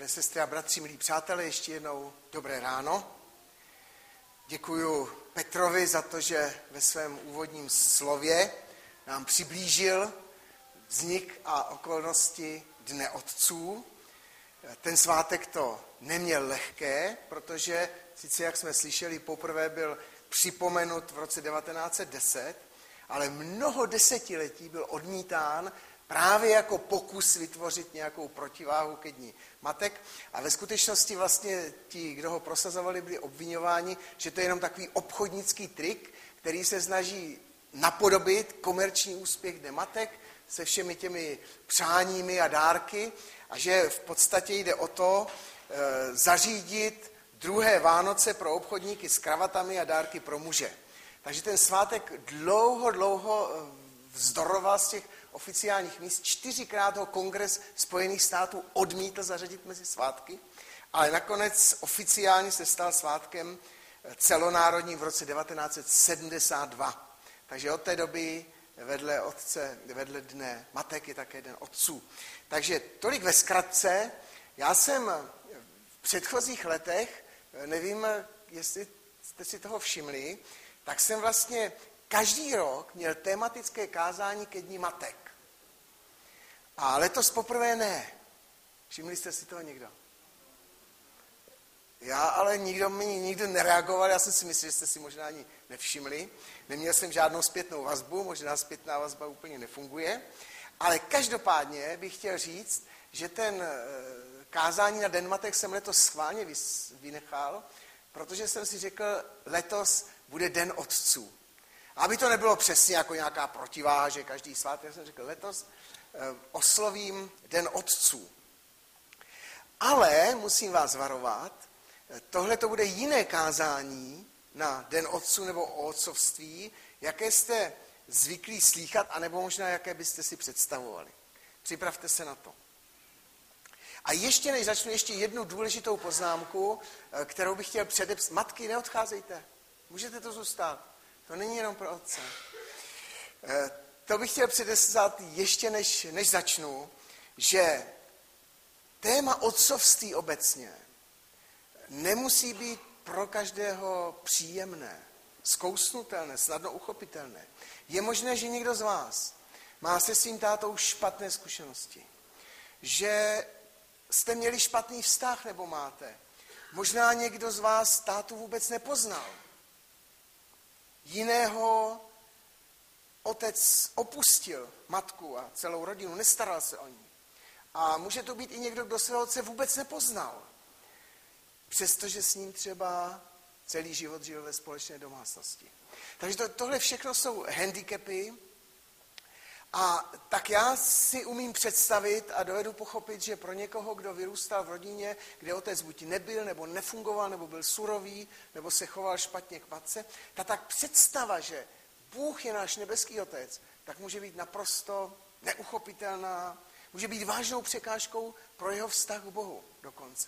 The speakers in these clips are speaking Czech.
Milé sestry a bratři, milí přátelé, ještě jednou dobré ráno. Děkuji Petrovi za to, že ve svém úvodním slově nám přiblížil vznik a okolnosti Dne otců. Ten svátek to neměl lehké, protože sice, jak jsme slyšeli, poprvé byl připomenut v roce 1910, ale mnoho desetiletí byl odmítán právě jako pokus vytvořit nějakou protiváhu ke Dni matek. A ve skutečnosti vlastně ti, kdo ho prosazovali, byli obviňováni, že to je jenom takový obchodnický trik, který se snaží napodobit komerční úspěch Dne matek se všemi těmi přáními a dárky a že v podstatě jde o to zařídit druhé Vánoce pro obchodníky s kravatami a dárky pro muže. Takže ten svátek dlouho vzdoroval z těch oficiálních míst. 4krát ho Kongres Spojených států odmítl zařadit mezi svátky, ale nakonec oficiálně se stal svátkem celonárodním v roce 1972. Takže od té doby vedle Dne matek je také Den otců. Takže tolik ve zkratce. Já jsem v předchozích letech, nevím, jestli jste si toho všimli, tak jsem vlastně každý rok měl tematické kázání ke Dni matek. A letos poprvé ne. Všimli jste si toho někdo? Já ale nikdo nereagoval, já jsem si myslel, že jste si možná ani nevšimli. Neměl jsem žádnou zpětnou vazbu, možná zpětná vazba úplně nefunguje. Ale každopádně bych chtěl říct, že ten kázání na Den matek jsem letos schválně vynechal, protože jsem si řekl, letos bude Den otců. Aby to nebylo přesně jako nějaká protiváha, že každý svátek, já jsem řekl, letos oslovím Den otců. Ale musím vás varovat, tohle to bude jiné kázání na Den otců nebo o otcovství, jaké jste zvyklí slýchat, anebo možná jaké byste si představovali. Připravte se na to. A ještě než začnu, ještě jednu důležitou poznámku, kterou bych chtěl předepsat. Matky, neodcházejte. Můžete to zůstat. To není jenom pro otce. To bych chtěl předeslat ještě než začnu, že téma otcovství obecně nemusí být pro každého příjemné, zkousnutelné, snadno uchopitelné. Je možné, že někdo z vás má se svým tátou špatné zkušenosti, že jste měli špatný vztah nebo máte. Možná někdo z vás tátu vůbec nepoznal. Jiného otec opustil matku a celou rodinu, nestaral se o ní. A může to být i někdo, kdo svého otce vůbec nepoznal. Přestože s ním třeba celý život žil ve společné domácnosti. Takže tohle všechno jsou handicapy. A tak já si umím představit a dovedu pochopit, že pro někoho, kdo vyrůstal v rodině, kde otec buď nebyl, nebo nefungoval, nebo byl surový, nebo se choval špatně k matce, tak představa, že Bůh je náš nebeský otec, tak může být naprosto neuchopitelná, může být vážnou překážkou pro jeho vztah k Bohu dokonce.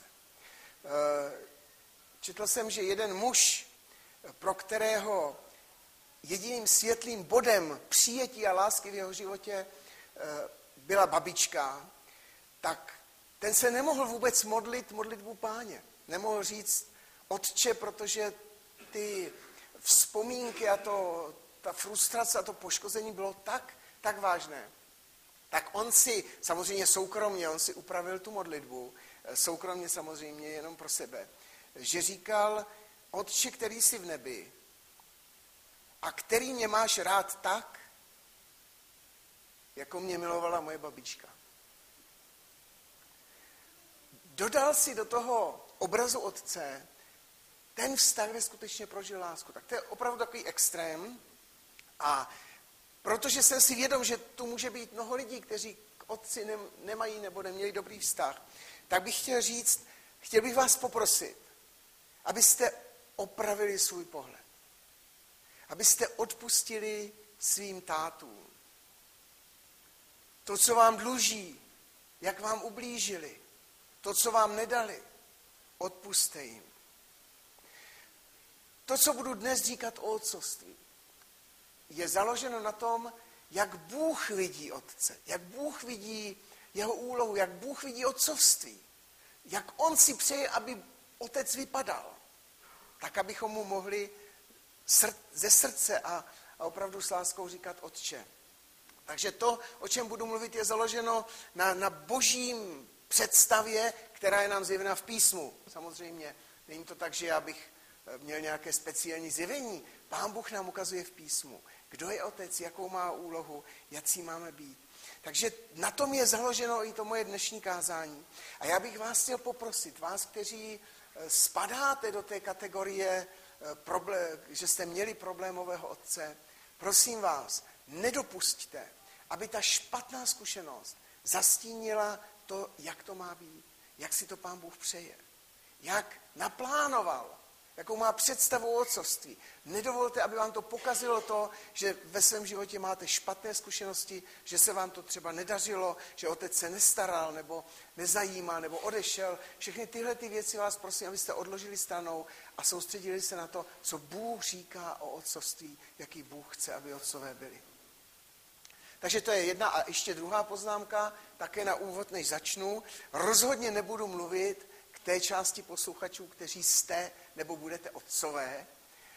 Četl jsem, že jeden muž, pro kterého jediným světlým bodem přijetí a lásky v jeho životě byla babička, tak ten se nemohl vůbec modlit modlitbu Páně. Nemohl říct Otče, protože ty vzpomínky a ta frustrace a to poškození bylo tak vážné. Tak on si, samozřejmě soukromně, on si upravil tu modlitbu, soukromně samozřejmě jenom pro sebe, že říkal, Otče, který jsi v nebi, a který mě máš rád tak, jako mě milovala moje babička. Dodal si do toho obrazu otce ten vztah, kde skutečně prožil lásku. Tak to je opravdu takový extrém. A protože jsem si vědom, že tu může být mnoho lidí, kteří k otci nemají nebo neměli dobrý vztah, tak bych chtěl bych vás poprosit, abyste opravili svůj pohled. Abyste odpustili svým tátům. To, co vám dluží, jak vám ublížili, to, co vám nedali, odpusťte jim. To, co budu dnes říkat o otcovství, je založeno na tom, jak Bůh vidí otce, jak Bůh vidí jeho úlohu, jak Bůh vidí otcovství. jak on si přeje, aby otec vypadal. Tak, abychom mu mohli ze srdce a opravdu s láskou říkat Otče. Takže to, o čem budu mluvit, je založeno na božím představě, která je nám zjevena v písmu. Samozřejmě není to tak, že já bych měl nějaké speciální zjevení. Pán Bůh nám ukazuje v písmu, kdo je otec, jakou má úlohu, jaký máme být. Takže na tom je založeno i to moje dnešní kázání. A já bych vás chtěl poprosit, vás, kteří spadáte do té kategorie, že jste měli problémového otce, prosím vás, nedopusťte, aby ta špatná zkušenost zastínila to, jak to má být, jak si to Pán Bůh přeje, jak naplánoval, jakou má představu o otcovství. Nedovolte, aby vám to pokazilo to, že ve svém životě máte špatné zkušenosti, že se vám to třeba nedařilo, že otec se nestaral, nebo nezajímá, nebo odešel. Všechny tyhle ty věci vás prosím, abyste odložili stranou a soustředili se na to, co Bůh říká o otcovství, jaký Bůh chce, aby otcové byli. Takže to je jedna a ještě druhá poznámka, také na úvod, než začnu. Rozhodně nebudu mluvit k té části posluchačů, kteří jste nebo budete otcové.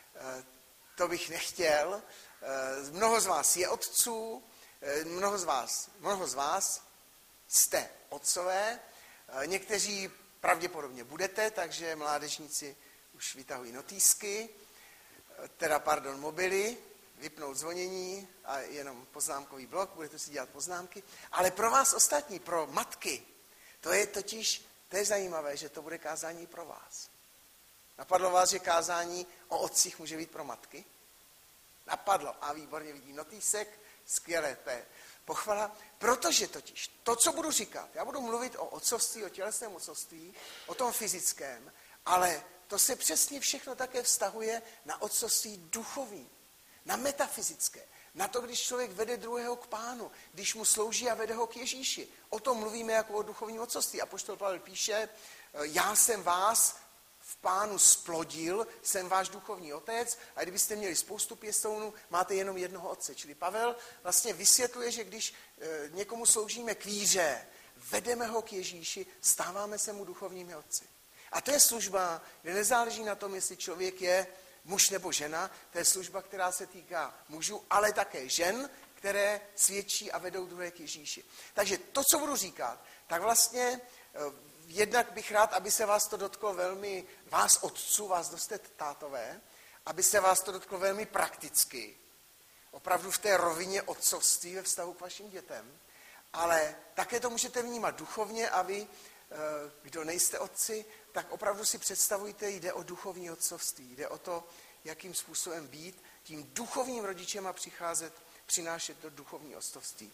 To bych nechtěl. Mnoho z vás je otců, mnoho z vás jste otcové, někteří pravděpodobně budete, takže mládežníci už vytahují notýsky, mobily, vypnout zvonění a jenom poznámkový blok, budete si dělat poznámky. Ale pro vás ostatní, pro matky, to je zajímavé, že to bude kázání pro vás. Napadlo vás, že kázání o otcích může být pro matky? Napadlo. A výborně, vidím notýsek, skvělé, to je pochvala. Protože totiž to, co budu říkat, já budu mluvit o otcovství, o tělesném otcovství, o tom fyzickém, ale to se přesně všechno také vztahuje na otcovství duchovní, na metafyzické, na to, když člověk vede druhého k Pánu, když mu slouží a vede ho k Ježíši. O tom mluvíme jako o duchovním otcovství. Apoštol Pavel píše, já jsem vás v Pánu splodil, jsem váš duchovní otec a kdybyste měli spoustu pěstounů, máte jenom jednoho otce. Čili Pavel vlastně vysvětluje, že když někomu sloužíme k víře, vedeme ho k Ježíši, stáváme se mu duchovními otci. A to je služba, kde nezáleží na tom, jestli člověk je muž nebo žena, to je služba, která se týká mužů, ale také žen, které svědčí a vedou druhé k Ježíši. Takže to, co budu říkat, tak vlastně jednak bych rád, aby se vás to dotklo velmi, vás otců, vás dostat tátové, aby se vás to dotklo velmi prakticky, opravdu v té rovině otcovství ve vztahu k vašim dětem, ale také to můžete vnímat duchovně a vy, kdo nejste otci, tak opravdu si představujte, jde o duchovní otcovství, jde o to, jakým způsobem být tím duchovním rodičem a přinášet do duchovní otcovství.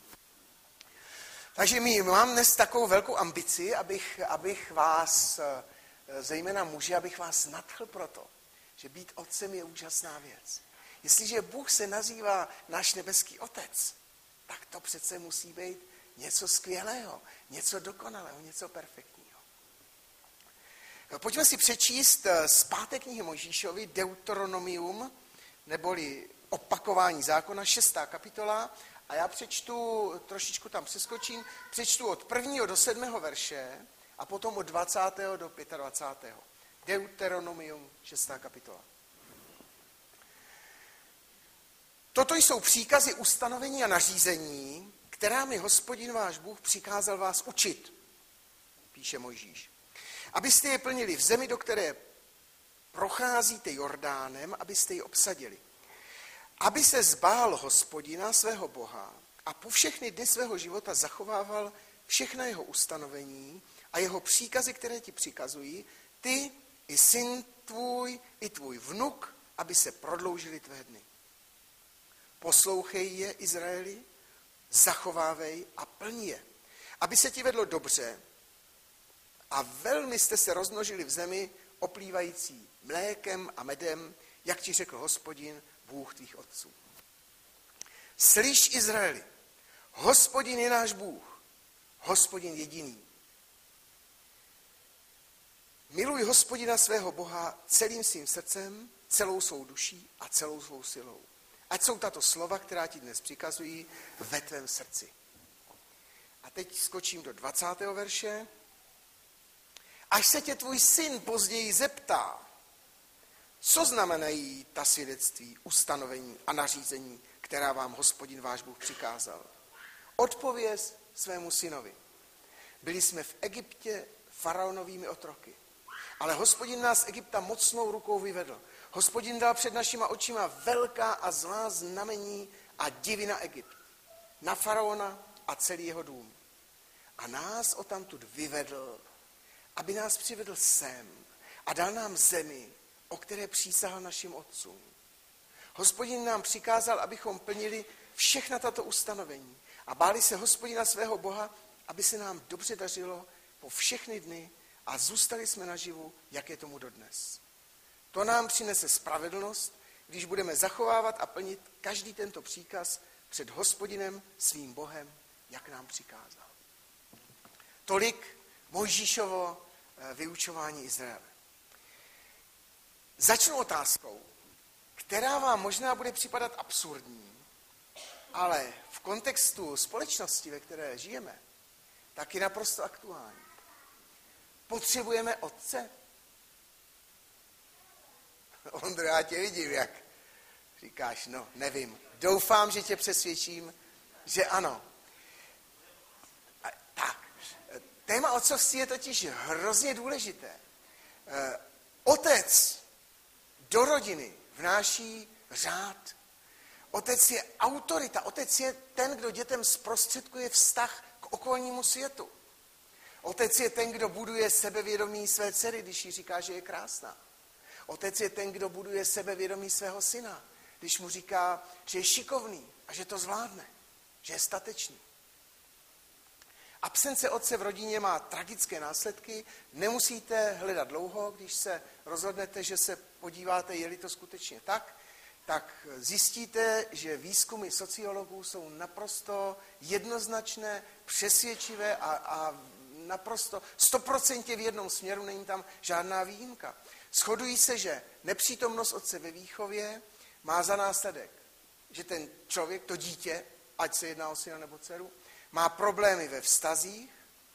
Takže mám dnes takovou velkou ambici, abych vás, zejména muži, abych vás nadchl proto, že být otcem je úžasná věc. Jestliže Bůh se nazývá náš nebeský otec, tak to přece musí být něco skvělého, něco dokonalého, něco perfektního. Pojďme si přečíst z 5. knihy Mojžíšovi Deuteronomium, neboli opakování zákona, 6. kapitola, a já přečtu, trošičku tam přeskočím, přečtu od 1. do 7. verše a potom od 20. do 25. Deuteronomium, 6. kapitola. Toto jsou příkazy, ustanovení a nařízení, která mi Hospodin váš Bůh přikázal vás učit, píše Mojžíš. Abyste je plnili v zemi, do které procházíte Jordánem, abyste ji obsadili. Aby se zbál Hospodina svého Boha a po všechny dny svého života zachovával všechna jeho ustanovení a jeho příkazy, které ti přikazují, ty i syn tvůj, i tvůj vnuk, aby se prodloužily tvé dny. Poslouchej je, Izraeli, zachovávej a plň je, aby se ti vedlo dobře a velmi jste se rozmnožili v zemi oplývající mlékem a medem, jak ti řekl Hospodin, Bůh tvých otců. Slyš, Izraeli, Hospodin je náš Bůh, Hospodin jediný. Miluj Hospodina svého Boha celým svým srdcem, celou svou duší a celou svou silou. Ať jsou tato slova, která ti dnes přikazují, ve tvém srdci. A teď skočím do 20. verše. až se tě tvůj syn později zeptá, co znamenají ta svědectví, ustanovení a nařízení, která vám Hospodin váš Bůh přikázal. Odpověz svému synovi. Byli jsme v Egyptě faraonovými otroky, ale Hospodin nás z Egypta mocnou rukou vyvedl. Hospodin dal před našima očima velká a zlá znamení a divy na Egypt, na faraona a celý jeho dům. A nás odtamtud vyvedl, aby nás přivedl sem a dal nám zemi, o které přísahal našim otcům. Hospodin nám přikázal, abychom plnili všechna tato ustanovení a báli se Hospodina svého Boha, aby se nám dobře dařilo po všechny dny a zůstali jsme naživu, jak je tomu dodnes. To nám přinese spravedlnost, když budeme zachovávat a plnit každý tento příkaz před Hospodinem svým Bohem, jak nám přikázal. Tolik Mojžíšovo vyučování Izraele. Začnu otázkou, která vám možná bude připadat absurdní, ale v kontextu společnosti, ve které žijeme, tak je naprosto aktuální. Potřebujeme otce? Ondro, já tě vidím, jak říkáš, no, nevím. Doufám, že tě přesvědčím, že ano. Tak, téma otcovství je totiž hrozně důležité. Otec do rodiny vnáší řád. Otec je autorita, otec je ten, kdo dětem zprostředkuje vztah k okolnímu světu. Otec je ten, kdo buduje sebevědomí své dcery, když jí říká, že je krásná. Otec je ten, kdo buduje sebevědomí svého syna, když mu říká, že je šikovný a že to zvládne, že je statečný. Absence otce v rodině má tragické následky, nemusíte hledat dlouho, když se rozhodnete, že se podíváte, je-li to skutečně tak zjistíte, že výzkumy sociologů jsou naprosto jednoznačné, přesvědčivé a naprosto 100% v jednom směru, není tam žádná výjimka. Shodují se, že nepřítomnost otce ve výchově má za následek, že ten člověk, to dítě, ať se jedná o syna nebo dceru, má problémy ve vztazích,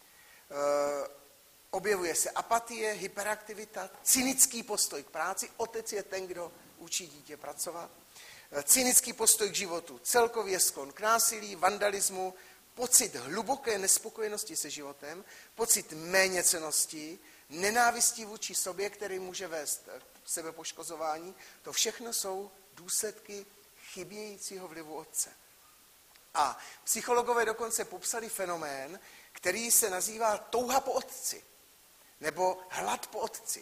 objevuje se apatie, hyperaktivita, cynický postoj k práci, otec je ten, kdo učí dítě pracovat, cynický postoj k životu, celkově sklon k násilí, vandalismu, pocit hluboké nespokojenosti se životem, pocit méněcennosti, nenávistí vůči sobě, který může vést k sebepoškozování, to všechno jsou důsledky chybějícího vlivu otce. A psychologové dokonce popsali fenomén, který se nazývá touha po otci, nebo hlad po otci.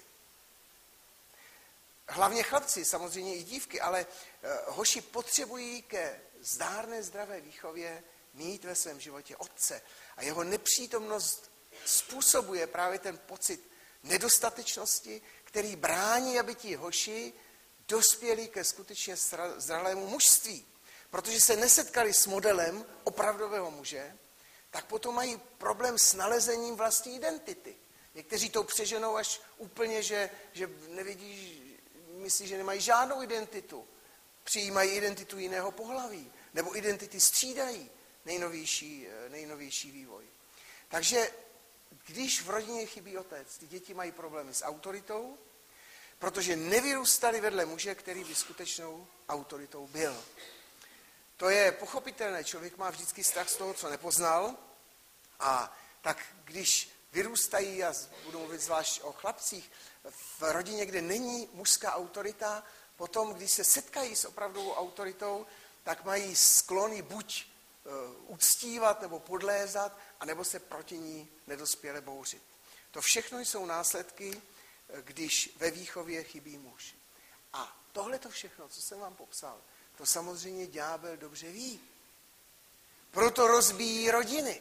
Hlavně chlapci, samozřejmě i dívky, ale hoši potřebují ke zdárné zdravé výchově mít ve svém životě otce. A jeho nepřítomnost způsobuje právě ten pocit nedostatečnosti, který brání, aby ti hoši dospěli ke skutečně zralému mužství. Protože se nesetkali s modelem opravdového muže, tak potom mají problém s nalezením vlastní identity. Někteří to přeženou až úplně, že nevidí, myslí, že nemají žádnou identitu. Přijímají identitu jiného pohlaví, nebo identity střídají nejnovější vývoj. Takže když v rodině chybí otec, ty děti mají problémy s autoritou, protože nevyrůstali vedle muže, který by skutečnou autoritou byl. To je pochopitelné, člověk má vždycky strach z toho, co nepoznal, a tak když vyrůstají, a budu mluvit zvlášť o chlapcích, v rodině, kde není mužská autorita, potom, když se setkají s opravdovou autoritou, tak mají sklony buď uctívat nebo podlézat, anebo se proti ní nedospěle bouřit. To všechno jsou následky, když ve výchově chybí muž. A tohle to všechno, co jsem vám popsal, to samozřejmě ďábel dobře ví. Proto rozbíjí rodiny.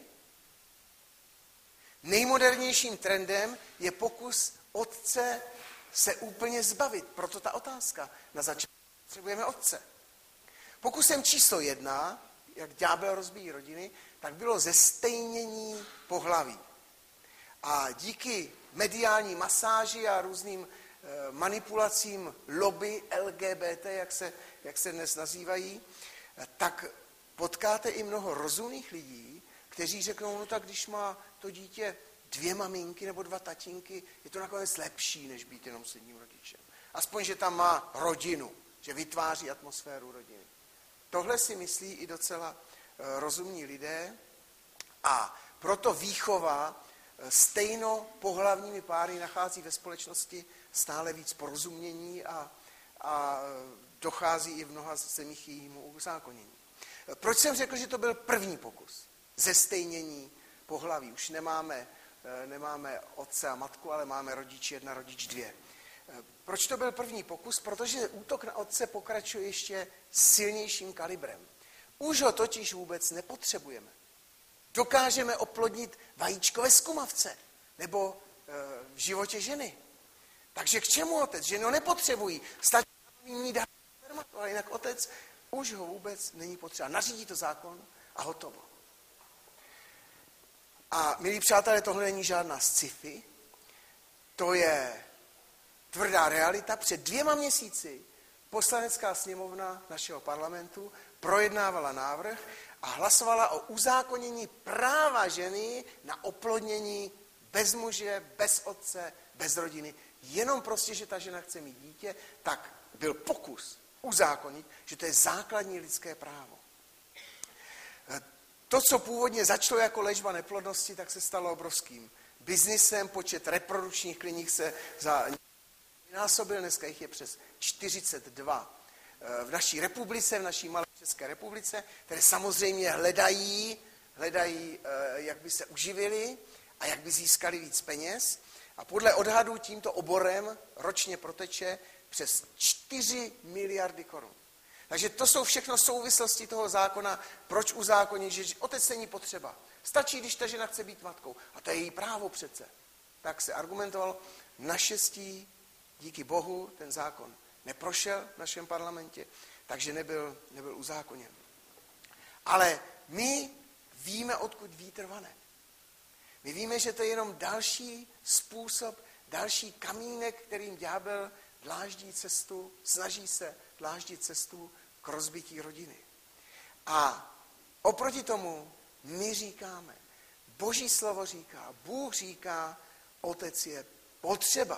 Nejmodernějším trendem je pokus otce se úplně zbavit. Proto ta otázka na začátku. Potřebujeme otce. Pokusem číslo 1, jak ďábel rozbíjí rodiny, tak bylo zestejnění pohlaví. A díky mediální masáži a různým manipulacím lobby LGBT, jak se dnes nazývají, tak potkáte i mnoho rozumných lidí, kteří řeknou, no tak když má to dítě 2 maminky nebo 2 tatínky, je to nakonec lepší, než být jenom s jedním rodičem. Aspoň, že tam má rodinu, že vytváří atmosféru rodiny. Tohle si myslí i docela rozumní lidé a proto výchova stejnopohlavními páry nachází ve společnosti stále víc porozumění a dochází i v mnoha zemích jejímu uzákonění. Proč jsem řekl, že to byl první pokus zestejnění pohlaví? Už nemáme otce a matku, ale máme rodič 1, rodič 2. Proč to byl první pokus? Protože útok na otce pokračuje ještě silnějším kalibrem. Už ho totiž vůbec nepotřebujeme. Dokážeme oplodnit vajíčko ve zkumavce nebo v životě ženy. Takže k čemu otec? Ženy ho nepotřebují. Stačí jim dát spermatu, ale jinak otec už ho vůbec není potřeba. Nařídí to zákon a hotovo. A milí přátelé, tohle není žádná sci-fi, to je tvrdá realita. Před 2 měsíci Poslanecká sněmovna našeho parlamentu projednávala návrh a hlasovala o uzákonění práva ženy na oplodnění bez muže, bez otce, bez rodiny. Jenom prostě, že ta žena chce mít dítě, tak byl pokus uzákonit, že to je základní lidské právo. To, co původně začalo jako léčba neplodnosti, tak se stalo obrovským biznisem. Počet reprodukčních klinik se vynásobil, dneska jich je přes 42 v naší republice, v naší malé České republice, které samozřejmě hledají, jak by se uživili a jak by získali víc peněz. A podle odhadů tímto oborem ročně proteče přes 4 miliardy korun. Takže to jsou všechno souvislosti toho zákona, proč uzákonit, že otec není potřeba. Stačí, když ta žena chce být matkou. A to je její právo přece. Tak se argumentovalo. Naštěstí, díky Bohu, ten zákon neprošel v našem parlamentě, takže nebyl uzákoněn. Ale my víme, odkud vítr vane. My víme, že to je jenom další způsob, další kamínek, kterým ďábel dláždí cestu, snaží se dláždit cestu k rozbití rodiny. A oproti tomu my říkáme, Boží slovo říká, Bůh říká, otec je potřeba.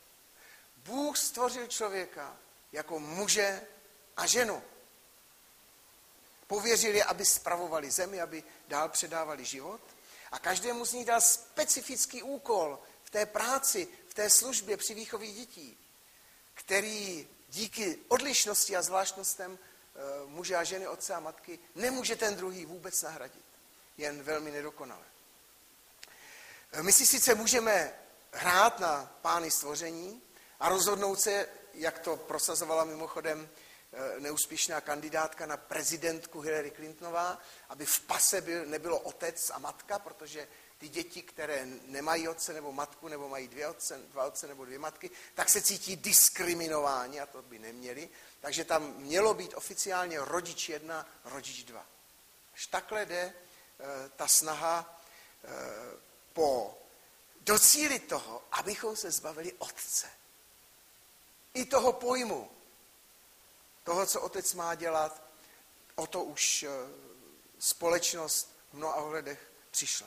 Bůh stvořil člověka jako muže a ženu. Pověřil je, aby spravovali zemi, aby dál předávali život. A každému z nich dal specifický úkol v té práci, v té službě při výchově dětí, který díky odlišnosti a zvláštnostem muže a ženy, otce a matky, nemůže ten druhý vůbec nahradit. Jen velmi nedokonale. My si sice můžeme hrát na pány stvoření a rozhodnout se, jak to prosazovala mimochodem neúspěšná kandidátka na prezidentku Hillary Clintonová, aby v pase nebylo otec a matka, protože ty děti, které nemají otce nebo matku, nebo mají dva otce nebo 2 matky, tak se cítí diskriminováni a to by neměli. Takže tam mělo být oficiálně rodič 1, rodič 2. Až takhle jde ta snaha docílit toho, abychom se zbavili otce. I toho pojmu, toho, co otec má dělat, o to už společnost v mnoha ohledech přišla.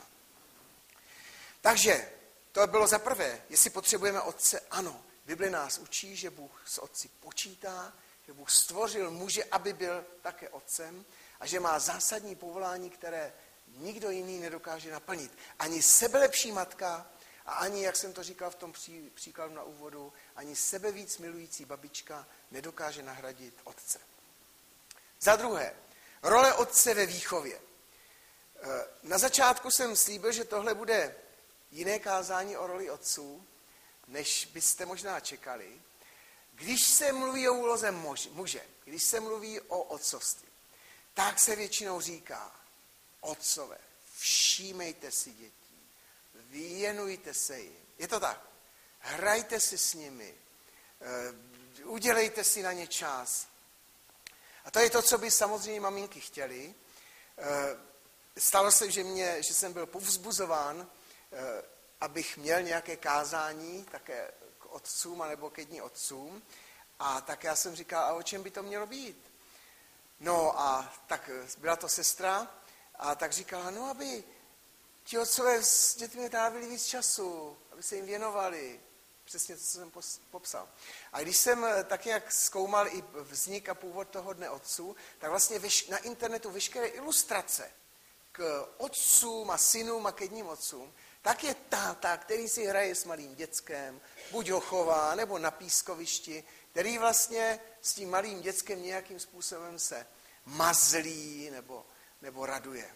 Takže to bylo za prvé, jestli potřebujeme otce, ano. Bible nás učí, že Bůh s otci počítá, že Bůh stvořil muže, aby byl také otcem a že má zásadní povolání, které nikdo jiný nedokáže naplnit. Ani sebelepší matka a ani, jak jsem to říkal v tom příkladu na úvodu, ani sebevíc milující babička nedokáže nahradit otce. Za druhé, role otce ve výchově. Na začátku jsem slíbil, že tohle bude jiné kázání o roli otců, než byste možná čekali. Když se mluví o úloze muže, když se mluví o otcovství, tak se většinou říká, otcové, všímejte si dětí, věnujte se jim. Je to tak. Hrajte si s nimi, udělejte si na ně čas. A to je to, co by samozřejmě maminky chtěly. Stalo se, že jsem byl povzbuzován, abych měl nějaké kázání také k otcům anebo ke dní otcům. A tak já jsem říkal, a o čem by to mělo být? No a tak byla to sestra a tak říkala, no aby ti otcové s dětmi trávili víc času, aby se jim věnovali. Přesně to, co jsem popsal. A když jsem tak nějak zkoumal i vznik a původ toho dne otců, tak vlastně na internetu veškeré ilustrace k otcům a synům a k jedním otcům, tak je táta, který si hraje s malým děckem, buď ho chová, nebo na pískovišti, který vlastně s tím malým děckem nějakým způsobem se mazlí nebo raduje.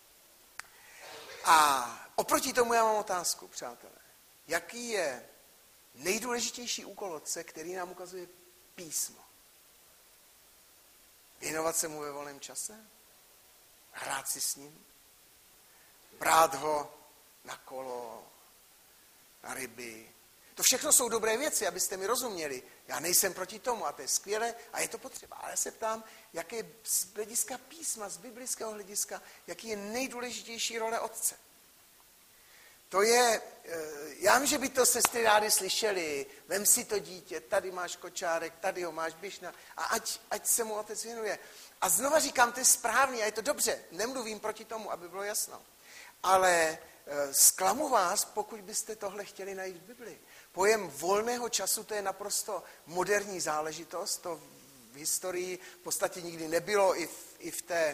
A oproti tomu já mám otázku, přátelé. Jaký je nejdůležitější úkol otce, který nám ukazuje písmo? Věnovat se mu ve volném čase? Hrát si s ním? Brát ho na kolo, na ryby? To všechno jsou dobré věci, abyste mi rozuměli. Já nejsem proti tomu a to je skvělé a je to potřeba. Ale já se ptám, jaké je z hlediska písma, z biblického hlediska, jaký je nejdůležitější role otce. To je, já vím, že by to sestry rády slyšeli, vem si to dítě, tady máš kočárek, tady ho máš, běž na, a ať se mu otec věnuje. A znova říkám, to je správný a je to dobře, nemluvím proti tomu, aby bylo jasno. Ale zklamu vás, pokud byste tohle chtěli najít v Bibli. Pojem volného času, to je naprosto moderní záležitost, to v historii v podstatě nikdy nebylo, i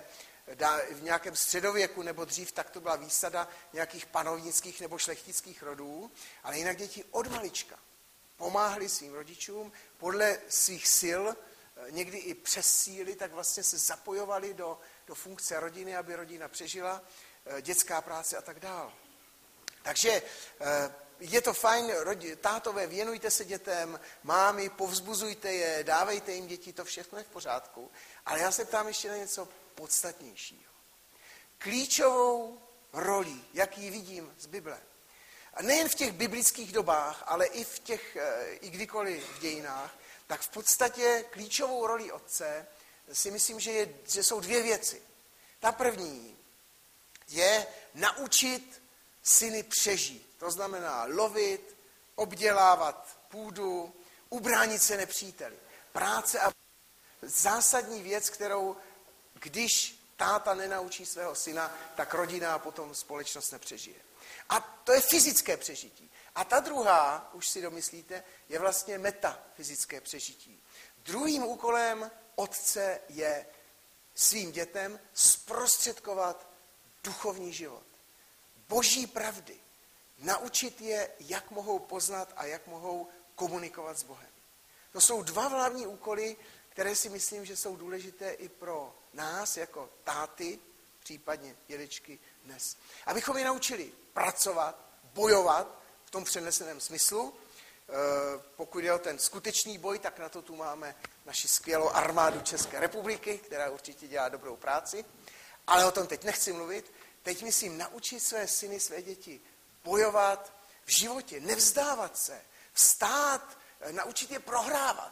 v nějakém středověku nebo dřív, tak to byla výsada nějakých panovnických nebo šlechtických rodů, ale jinak děti od malička pomáhly svým rodičům podle svých sil, někdy i přes síly, tak vlastně se zapojovali do funkce rodiny, aby rodina přežila, dětská práce a tak dál. Takže je to fajn, tátové, věnujte se dětem, mámy, povzbuzujte je, dávejte jim děti, to všechno je v pořádku. Ale já se ptám ještě na něco podstatnějšího. Klíčovou roli, jak ji vidím z Bible, a nejen v těch biblických dobách, ale i kdykoliv v dějinách, tak v podstatě klíčovou roli otce si myslím, že jsou dvě věci. Ta první je naučit syny přežít. To znamená lovit, obdělávat půdu, ubránit se nepříteli. Práce a zásadní věc, kterou když táta nenaučí svého syna, tak rodina a potom společnost nepřežije. A to je fyzické přežití. A ta druhá, už si domyslíte, je vlastně metafyzické přežití. Druhým úkolem otce je svým dětem zprostředkovat duchovní život. Boží pravdy. Naučit je, jak mohou poznat a jak mohou komunikovat s Bohem. To jsou dva hlavní úkoly, které si myslím, že jsou důležité i pro nás jako táty, případně dědečky dnes. Abychom je naučili pracovat, bojovat v tom přeneseném smyslu. Pokud je o ten skutečný boj, tak na to tu máme naši skvělou armádu České republiky, která určitě dělá dobrou práci. Ale o tom teď nechci mluvit. Teď myslím naučit své syny, své děti bojovat v životě, nevzdávat se, vstát, naučit je prohrávat.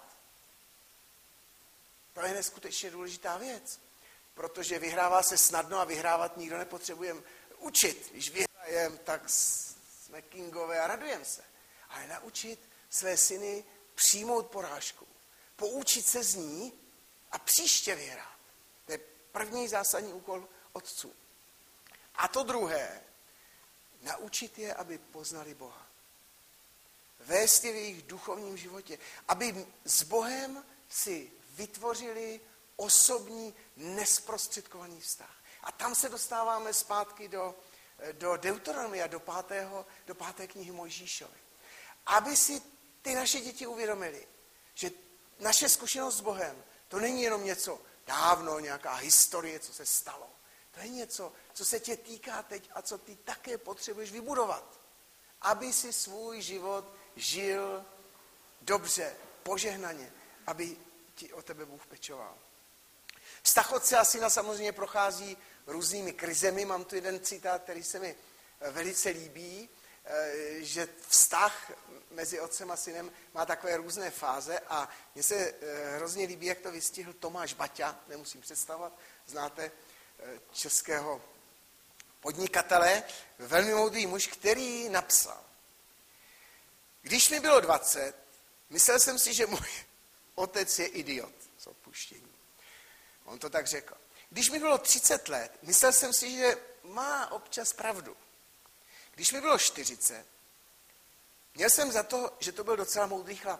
To je neskutečně důležitá věc, protože vyhrává se snadno a vyhrávat nikdo nepotřebujeme učit. Když vyhrajeme, tak jsme kingové a radujeme se. Ale naučit své syny přijmout porážku, poučit se z ní a příště vyhrát. To je první zásadní úkol otců. A to druhé, naučit je, aby poznali Boha. Vést je v jejich duchovním životě, aby s Bohem si vytvořili osobní, nesprostředkovaný vztah. A tam se dostáváme zpátky do Deuteronomia, do páté knihy Mojžíšovy. Aby si ty naše děti uvědomili, že naše zkušenost s Bohem, to není jenom něco dávno, nějaká historie, co se stalo. To je něco, co se tě týká teď a co ty také potřebuješ vybudovat. Aby si svůj život žil dobře, požehnaně, aby ti o tebe Bůh pečoval. Vztah otce a syna samozřejmě prochází různými krizemi. Mám tu jeden citát, který se mi velice líbí, že vztah mezi otcem a synem má takové různé fáze a mně se hrozně líbí, jak to vystihl Tomáš Baťa, nemusím představovat, znáte českého podnikatele, velmi moudrý muž, který napsal: Když mi bylo 20, myslel jsem si, že můj otec je idiot, s odpuštěním. On to tak řekl. Když mi bylo 30 let, myslel jsem si, že má občas pravdu. Když mi bylo 40, měl jsem za to, že to byl docela moudrý chlap.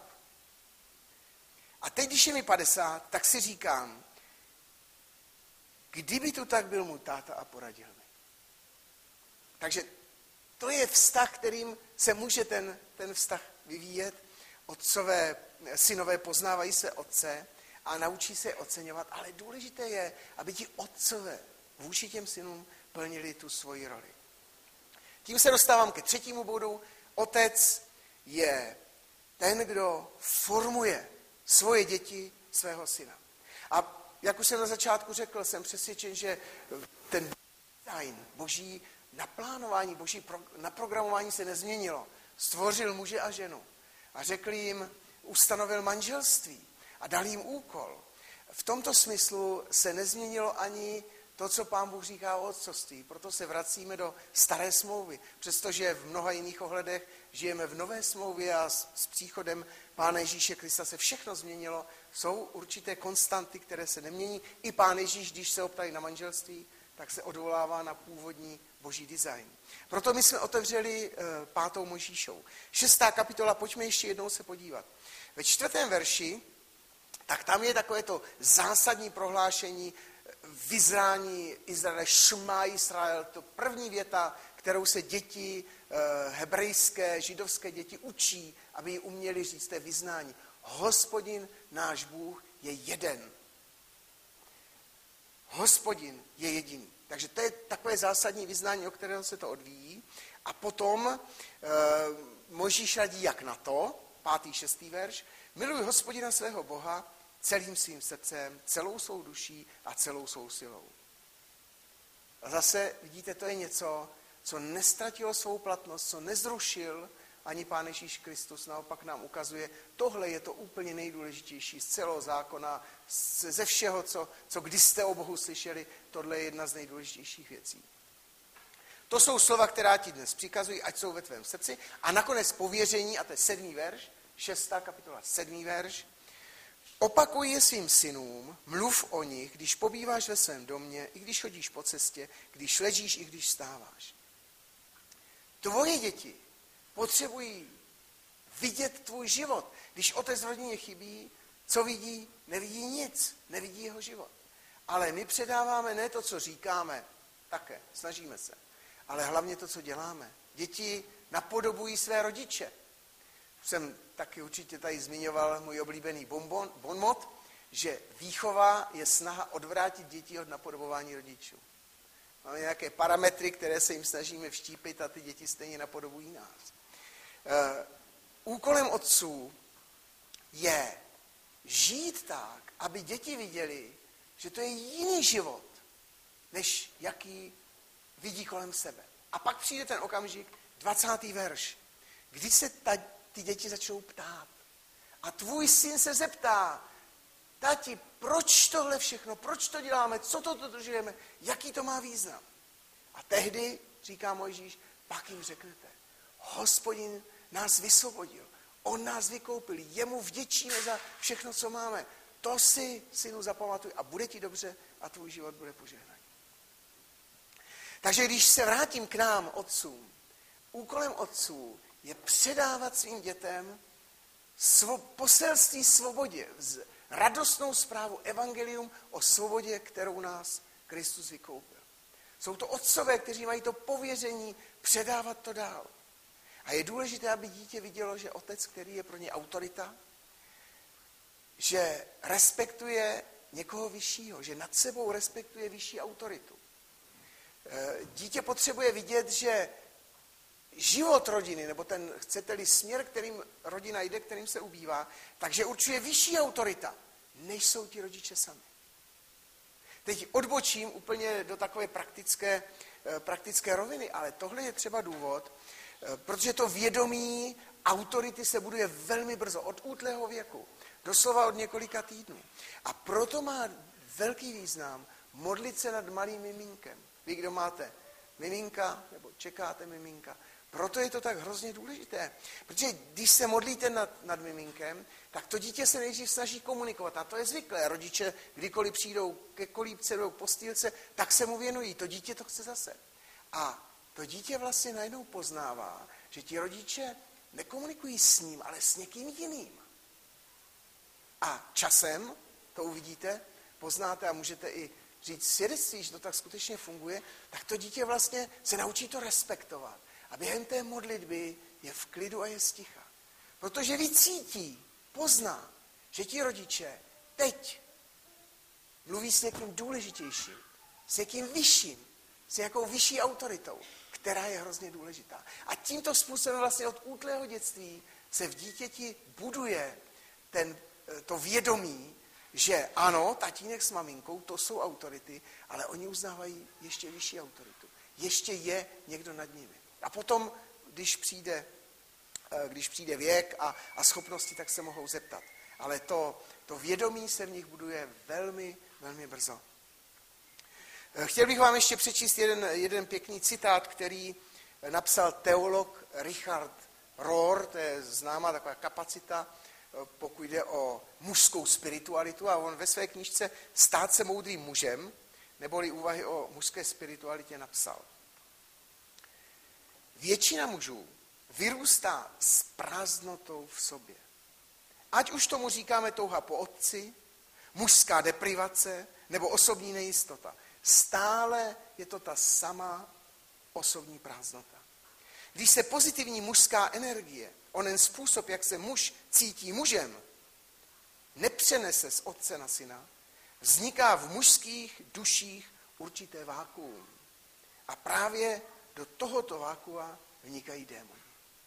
A teď, když je mi 50, tak si říkám, kdyby to tak byl můj táta a poradil mi. Takže to je vztah, kterým se může ten vztah vyvíjet. Synové poznávají své otce a naučí se oceňovat, ale důležité je, aby ti otcové vůči těm synům plnili tu svoji roli. Tím se dostávám ke třetímu bodu. Otec je ten, kdo formuje svoje děti, svého syna. A jak už jsem na začátku řekl, jsem přesvědčen, že ten design, boží naplánování, boží naprogramování se nezměnilo. Stvořil muže a ženu a řekl jim, ustanovil manželství a dal jim úkol. V tomto smyslu se nezměnilo ani to, co Pán Bůh říká o otcovství. Proto se vracíme do staré smlouvy, přestože v mnoha jiných ohledech žijeme v nové smlouvě a s příchodem Pána Ježíše Krista se všechno změnilo. Jsou určité konstanty, které se nemění. I Pán Ježíš, když se optají na manželství, tak se odvolává na původní boží design. Proto my jsme otevřeli 5. Mojžíšovu. 6. kapitola, pojďme ještě jednou se podívat. Ve 4. verši, tak tam je takové to zásadní prohlášení vyznání Izraele, Šma Israel, to první věta, kterou se děti hebrejské, židovské děti učí, aby ji uměli říct té vyznání. Hospodin náš Bůh je jeden. Hospodin je jediný. Takže to je takové zásadní vyznání, o kterého se to odvíjí. A potom Mojžíš radí jak na to, 5. 6. verš, miluj Hospodina svého Boha celým svým srdcem, celou svou duší a celou svou silou. A zase, vidíte, to je něco, co nestratilo svou platnost, co nezrušil ani Pán Ježíš Kristus, naopak nám ukazuje, tohle je to úplně nejdůležitější z celého zákona, ze všeho, co kdy jste o Bohu slyšeli, tohle je jedna z nejdůležitějších věcí. To jsou slova, která ti dnes přikazují, ať jsou ve tvém srdci. A nakonec pověření, a to je 7. verš, 6. kapitola, 7. verš. Opakuj je svým synům, mluv o nich, když pobýváš ve svém domě, i když chodíš po cestě, když ležíš, i když vstáváš. Tvoje děti potřebují vidět tvůj život. Když otec v rodině chybí, co vidí? Nevidí nic, nevidí jeho život. Ale my předáváme ne to, co říkáme, také, snažíme se, ale hlavně to, co děláme. Děti napodobují své rodiče. Jsem taky určitě tady zmiňoval můj oblíbený bonmot, že výchova je snaha odvrátit děti od napodobování rodičů. Máme nějaké parametry, které se jim snažíme vštípit a ty děti stejně napodobují nás. Úkolem otců je žít tak, aby děti viděli, že to je jiný život, než jaký vidí kolem sebe. A pak přijde ten okamžik, 20. verš, kdy se ty děti začnou ptát. A tvůj syn se zeptá, tati, proč tohle všechno, proč to děláme, co to dodržujeme, jaký to má význam. A tehdy, říká Mojžíš, pak jim řeknete, Hospodin nás vysvobodil, on nás vykoupil, jemu vděčíme za všechno, co máme. To si, synu, zapamatuj a bude ti dobře a tvůj život bude požehnaný. Takže když se vrátím k nám, otcům, úkolem otců je předávat svým dětem poselství svobodě, radostnou zprávu, evangelium o svobodě, kterou nás Kristus vykoupil. Jsou to otcové, kteří mají to pověření předávat to dál. A je důležité, aby dítě vidělo, že otec, který je pro ně autorita, že respektuje někoho vyššího, že nad sebou respektuje vyšší autoritu. Dítě potřebuje vidět, že život rodiny, nebo ten, chcete-li, směr, kterým rodina jde, kterým se ubývá, takže určuje vyšší autorita, než jsou ti rodiče sami. Teď odbočím úplně do takové praktické roviny, ale tohle je třeba důvod, protože to vědomí autority se buduje velmi brzo, od útlého věku, doslova od několika týdnů. A proto má velký význam modlit se nad malým miminkem. Vy, kdo máte miminka, nebo čekáte miminka, proto je to tak hrozně důležité. Protože když se modlíte nad miminkem, tak to dítě se nejdřív snaží komunikovat. A to je zvyklé. Rodiče, kdykoliv přijdou ke kolíbce nebo k postýlce, tak se mu věnují. To dítě to chce zase. A to dítě vlastně najednou poznává, že ti rodiče nekomunikují s ním, ale s někým jiným. A časem, to uvidíte, poznáte a můžete i říct svědectví, že to tak skutečně funguje, tak to dítě vlastně se naučí to respektovat. A během té modlitby je v klidu a je sticha. Protože vycítí, pozná, že ti rodiče teď mluví s někým důležitějším, s někým vyšším, s nějakou vyšší autoritou, která je hrozně důležitá. A tímto způsobem vlastně od útlého dětství se v dítěti buduje to vědomí, že ano, tatínek s maminkou, to jsou autority, ale oni uznávají ještě vyšší autoritu. Ještě je někdo nad nimi. A potom, když přijde věk a schopnosti, tak se mohou zeptat. Ale to vědomí se v nich buduje velmi, velmi brzo. Chtěl bych vám ještě přečíst jeden pěkný citát, který napsal teolog Richard Rohr, to je známá taková kapacita, pokud jde o mužskou spiritualitu, a on ve své knížce Stát se moudrým mužem, neboli úvahy o mužské spiritualitě, napsal: většina mužů vyrůstá s prázdnotou v sobě. Ať už tomu říkáme touha po otci, mužská deprivace nebo osobní nejistota. Stále je to ta samá osobní prázdnota. Když se pozitivní mužská energie, onen způsob, jak se muž cítí mužem, nepřenese z otce na syna, vzniká v mužských duších určité vákuum. A právě do tohoto vákua vnikají démoni.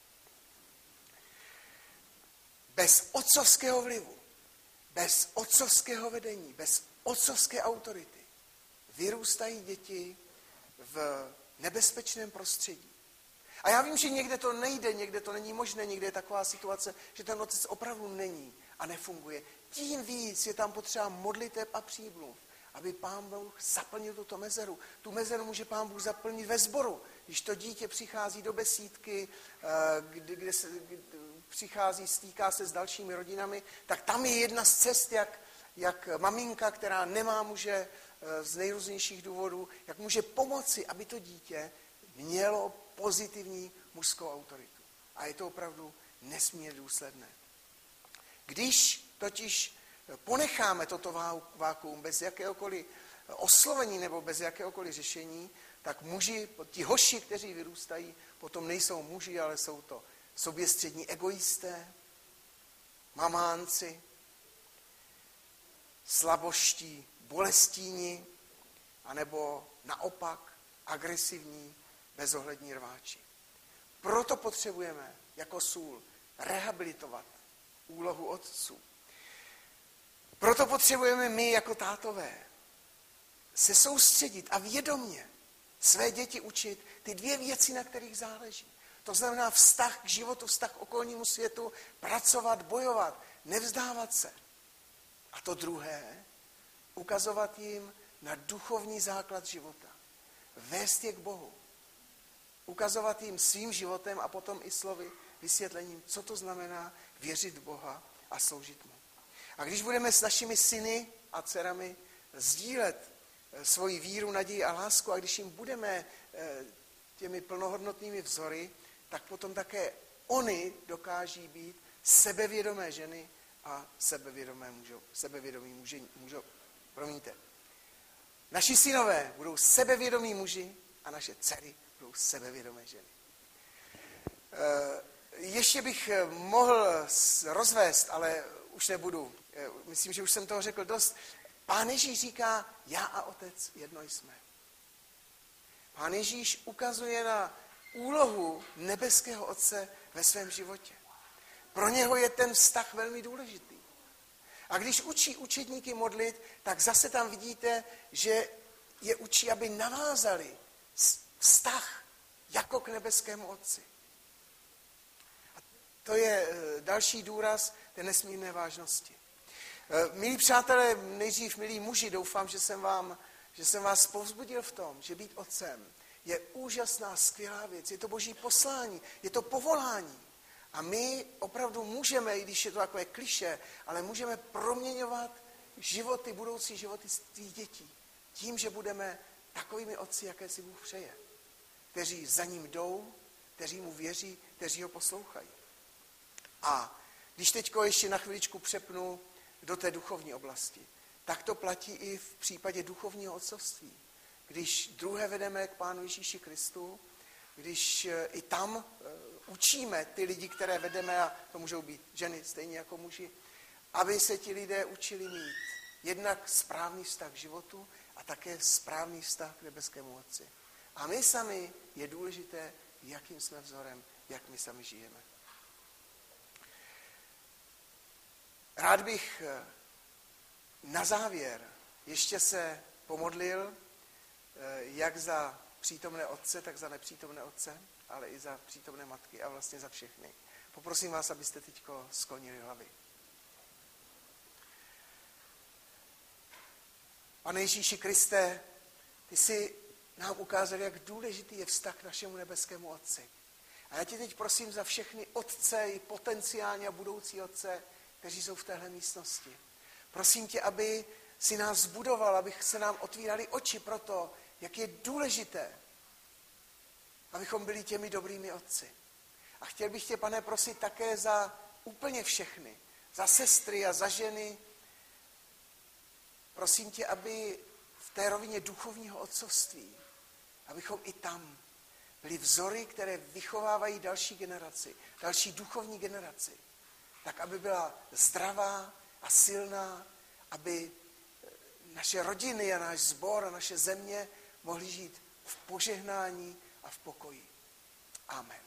Bez otcovského vlivu, bez otcovského vedení, bez otcovské autority vyrůstají děti v nebezpečném prostředí. A já vím, že někde to nejde, někde to není možné, někde je taková situace, že ten otec opravdu není a nefunguje. Tím víc je tam potřeba modliteb a přímluv, aby Pán Bůh zaplnil tuto mezeru. Tu mezeru může Pán Bůh zaplnit ve sboru. Když to dítě přichází do besídky, kde se přichází, stýká se s dalšími rodinami, tak tam je jedna z cest, jak maminka, která nemá muže z nejrůznějších důvodů, jak může pomoci, aby to dítě mělo pozitivní mužskou autoritu. A je to opravdu nesmírně důsledné. Když totiž ponecháme toto vákuum bez jakéhokoliv oslovení nebo bez jakéhokoliv řešení, tak muži, ti hoši, kteří vyrůstají, potom nejsou muži, ale jsou to soběstřední egoisté, mamánci, slaboští bolestíni, anebo naopak agresivní, bezohlední rváči. Proto potřebujeme jako sůl rehabilitovat úlohu otců. Proto potřebujeme my jako tátové se soustředit a vědomě své děti učit ty dvě věci, na kterých záleží. To znamená vztah k životu, vztah k okolnímu světu, pracovat, bojovat, nevzdávat se. A to druhé, ukazovat jim na duchovní základ života. Vést je k Bohu. Ukazovat jim svým životem a potom i slovy, vysvětlením, co to znamená věřit v Boha a sloužit mu. A když budeme s našimi syny a dcerami sdílet svoji víru, naději a lásku, a když jim budeme těmi plnohodnotnými vzory, tak potom také oni dokáží být sebevědomé ženy a sebevědomí muži. Promiňte. Naši synové budou sebevědomí muži a naše dcery budou sebevědomé ženy. Ještě bych mohl rozvést, ale už nebudu. Myslím, že už jsem toho řekl dost. Pán Ježíš říká, já a otec jedno jsme. Pán Ježíš ukazuje na úlohu nebeského otce ve svém životě. Pro něho je ten vztah velmi důležitý. A když učí učedníky modlit, tak zase tam vidíte, že je učí, aby navázali vztah jako k nebeskému otci. A to je další důraz té nesmírné vážnosti. Milí přátelé, nejdřív milí muži, doufám, že jsem vás povzbudil v tom, že být otcem je úžasná, skvělá věc. Je to boží poslání, je to povolání. A my opravdu můžeme, i když je to takové klišé, ale můžeme proměňovat životy, budoucí životy svých dětí. Tím, že budeme takovými otci, jaké si Bůh přeje. kteří za ním jdou, kteří mu věří, kteří ho poslouchají. A když teďko ještě na chviličku přepnu do té duchovní oblasti, tak to platí i v případě duchovního otcovství. Když druhé vedeme k Pánu Ježíši Kristu, když i tam učíme ty lidi, které vedeme, a to můžou být ženy stejně jako muži, aby se ti lidé učili mít jednak správný vztah k životu a také správný vztah k nebeskému Otci. A my sami je důležité, jakým jsme vzorem, jak my sami žijeme. Rád bych na závěr ještě se pomodlil, jak za přítomné otce, tak za nepřítomné otce, ale i za přítomné matky a vlastně za všechny. Poprosím vás, abyste teďko sklonili hlavy. Pane Ježíši Kriste, ty jsi nám ukázal, jak důležitý je vztah k našemu nebeskému Otci. A já tě teď prosím za všechny otce, i potenciálně a budoucí otce, kteří jsou v téhle místnosti. Prosím tě, aby si nás zbudoval, aby se nám otvírali oči pro to, jak je důležité, abychom byli těmi dobrými otci. A chtěl bych tě, Pane, prosit také za úplně všechny, za sestry a za ženy. Prosím tě, aby v té rovině duchovního otcovství, abychom i tam byli vzory, které vychovávají další generaci, další duchovní generaci, tak aby byla zdravá a silná, aby naše rodiny a náš sbor a naše země mohly žít v požehnání a v pokoji. Amen.